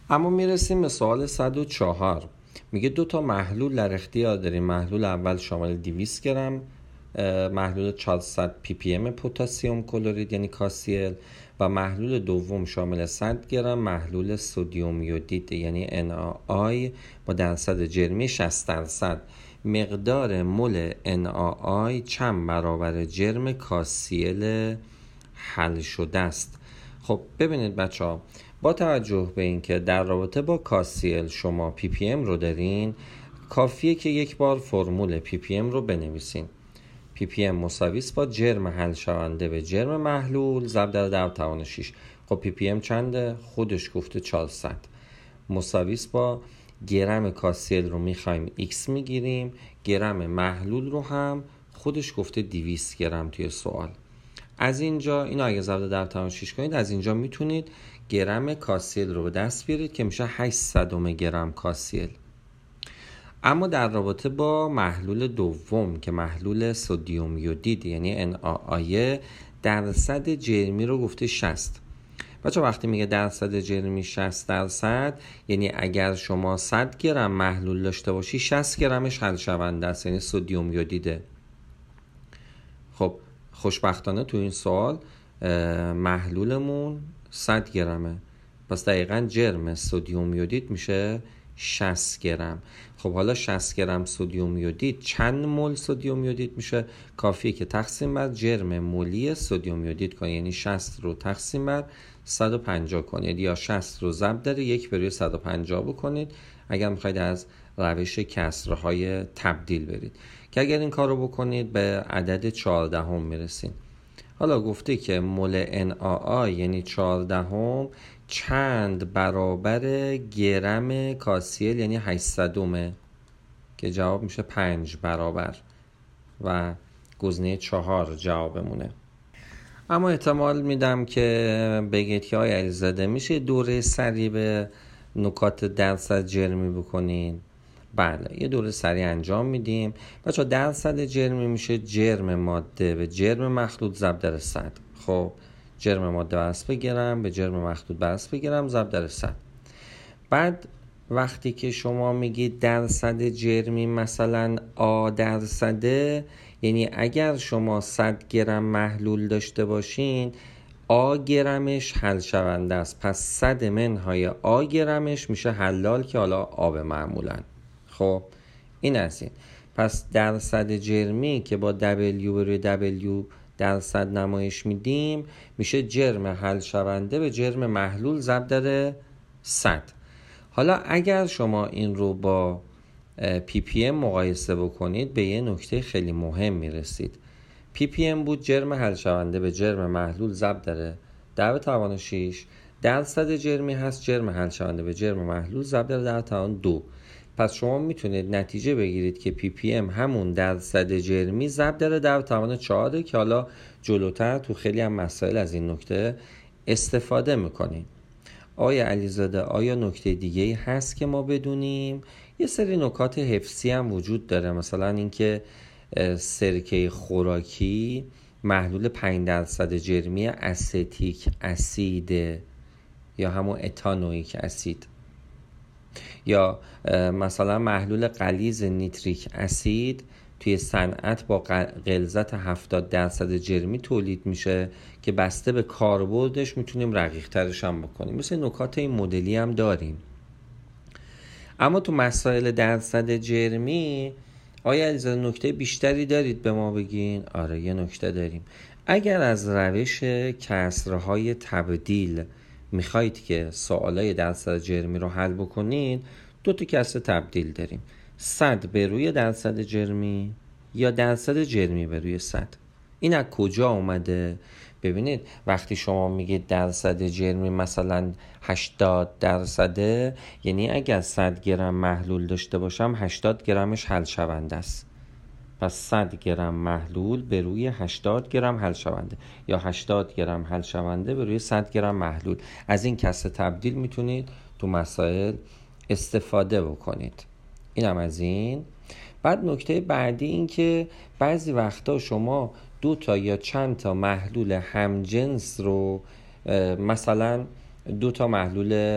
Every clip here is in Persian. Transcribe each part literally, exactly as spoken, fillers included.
اما میرسیم به سوال صد و چهار. میگه دو تا محلول در اختیار داریم. محلول اول شامل دویست گرم محلول چهارصد پی پی ام پتاسیم کلرید یعنی کاسیل و محلول دوم شامل صد گرم محلول سدیم یودید یعنی ان ای آی با درصد جرمی شصت درصد. مقدار مول ان ای آی چند برابر جرم کاسیل حل شده است؟ خب ببینید بچه ها، با توجه به اینکه در رابطه با کاسیل شما پی پی ام رو دارین، کافیه که یک بار فرمول پی پی ام رو بنویسین. پی پی ام مساوی است با جرم حل شونده به جرم محلول ضرب در ده توان شش. خب پی پی ام چنده؟ خودش گفته چهارصد. مساوی است با گرم کاسیل رو میخوایم x میگیریم، گرم محلول رو هم خودش گفته دویست گرم توی سوال. از اینجا اینو اگه ضرب در توان شش کنید، از اینجا میتونید گرم کاسیل رو به دست بیارید که میشه هشتصد گرم کاسیل. اما در رابطه با محلول دوم که محلول سدیم یودید یعنی ان ای آی، درصد جرمی رو گفته شصت. بچه وقتی میگه درصد جرمی شصت درصد یعنی اگر شما صد گرم محلول داشته باشی شصت گرمش حل شونده است یعنی سدیم یودیده. خب خوشبختانه تو این سوال محلولمون صد گرمه، پس دقیقاً جرم سدیم یودید میشه شصت گرم. خب حالا شصت گرم سدیم یودید چند مول سدیم یودید میشه؟ کافیه که تقسیم بر جرم مولی سدیم یودید کنید، یعنی شصت رو تقسیم بر صد و پنجاه کنید یا شصت رو ضرب در یک بر روی صد و پنجاه بکنید اگر میخواید از روش کسرهای تبدیل برید، که اگر این کار رو بکنید به عدد چهاردهم میرسین. حالا گفته که مول ان ای آی یعنی چهاردهم چند برابر گرم کاسیل یعنی هشتصد که جواب میشه پنج برابر و گزینه چهار جوابمونه. اما احتمال میدم که بگید که آیا علیزاده میشه دوره سریع به نکات درصد جرمی بکنین؟ بله، یه دوره سریع انجام میدیم. بچه درصد جرمی میشه جرم ماده به جرم مخلوط ضرب در صد. خب جرم ماده بر اساس گرم به جرم مخلوط بر اساس گرم ضرب در صد. بعد وقتی که شما میگید درصد جرمی مثلا آ درصده، یعنی اگر شما صد گرم محلول داشته باشین آ گرمش حل شونده است، پس صد منهای آ گرمش میشه حلال که حالا آب معمولا. خب این از این. پس درصد جرمی که با W بروی W درصد نمایش میدیم میشه جرم حل شونده به جرم محلول ضرب در صد. حالا اگر شما این رو با پی پی ام مقایسه بکنید به یه نکته خیلی مهم میرسید. پی پی ام بود جرم حل شونده به جرم محلول ضرب در ده توان شش، درصد جرمی هست جرم حل شونده به جرم محلول ضرب در ده توان دو. پس شما میتونید نتیجه بگیرید که پی پی ام همون درصد جرمی ضرب در ده توان چهار که حالا جلوتر تو خیلی هم مسائل از این نکته استفاده میکنیم. آیا علیزاده آیا نکته دیگه هست که ما بدونیم؟ یه سری نکات حفظی هم وجود داره، مثلا اینکه سرکه خوراکی محلول پنج درصد جرمی استیک اسید یا همون اتانوئیک اسید، یا مثلا محلول غلیظ نیتریک اسید توی صنعت با غلظت هفتاد درصد جرمی تولید میشه که بسته به کاربردش میتونیم رقیق ترش هم بکنیم. مثل نکات این مدلی هم داریم. اما تو مسائل درصد جرمی آیا از نکته بیشتری دارید به ما بگین؟ آره یه نکته داریم. اگر از روش کسرهای تبدیل میخواید که سوالای درصد جرمی رو حل بکنید، دو تا کسر تبدیل داریم، صد به روی درصد جرمی یا درصد جرمی به روی صد. این از کجا اومده؟ ببینید وقتی شما میگید درصد جرمی مثلا هشتاد درصده، یعنی اگر صد گرم محلول داشته باشم هشتاد گرمش حل شونده است، پس صد گرم محلول به روی هشتاد گرم حل شونده یا هشتاد گرم حل شونده به روی صد گرم محلول. از این کسر تبدیل میتونید تو مسائل استفاده بکنید. اینم از این. بعد نکته بعدی این که بعضی وقتا شما دو تا یا چند تا محلول همجنس رو، مثلا دو تا محلول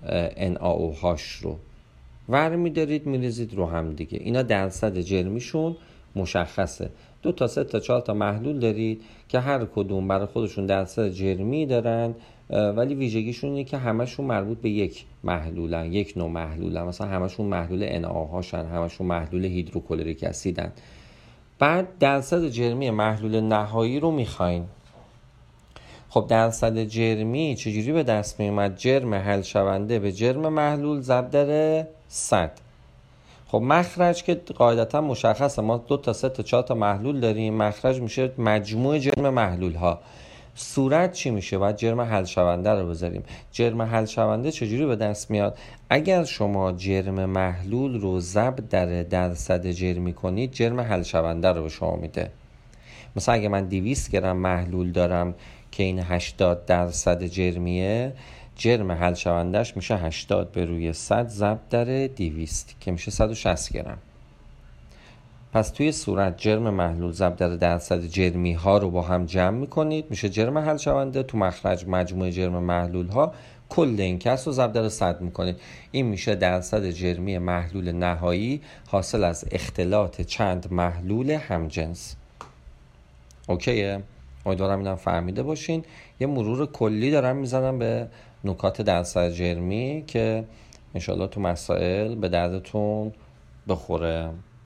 ان ای او هاش رو ور میدارید میریزید رو هم دیگه. اینا درصد جرمیشون مشخصه. دو تا سه تا چهار تا محلول دارید که هر کدوم برای خودشون درصد جرمی دارن، ولی ویژگیشون اینه که همشون مربوط به یک محلولن، یک نوع محلولن. مثلا همشون محلول ان ای او هاشن، همشون محلول هیدروکلوریک اسیدن. بعد درصد جرمی محلول نهایی رو میخواین. خب درصد جرمی چجوری به دست میومد؟ جرم حل شونده به جرم محلول ضرب در صد. خب مخرج که قاعدتا مشخصه، ما دو تا سه تا چهار تا محلول داریم، مخرج میشه مجموع جرم محلول ها. صورت چی میشه؟ باید جرم حل شونده رو بذاریم. جرم حل شونده چجوری به دست میاد؟ اگر شما جرم محلول رو ضرب در درصد جرمی کنید، جرم حل شونده رو به شما میده. مثلا اگه من دویست گرم محلول دارم که این هشتاد درصد جرمیه، جرم حل شوندهش میشه هشتاد به روی صد ضرب در دویست که میشه صد و شصت گرم. پس توی صورت جرم محلول ضرب در درصد جرمی ها رو با هم جمع میکنید، میشه جرم حل شونده. تو مخرج مجموع جرم محلول ها، کل این کس رو ضرب در صد میکنید. این میشه درصد جرمی محلول نهایی حاصل از اختلاط چند محلول همجنس. اوکیه؟ امیدوارم اینم فهمیده باشین. یه مرور کلی دارم میزنم به نکات درصد جرمی که انشالله تو مسائل به دردتون بخوره.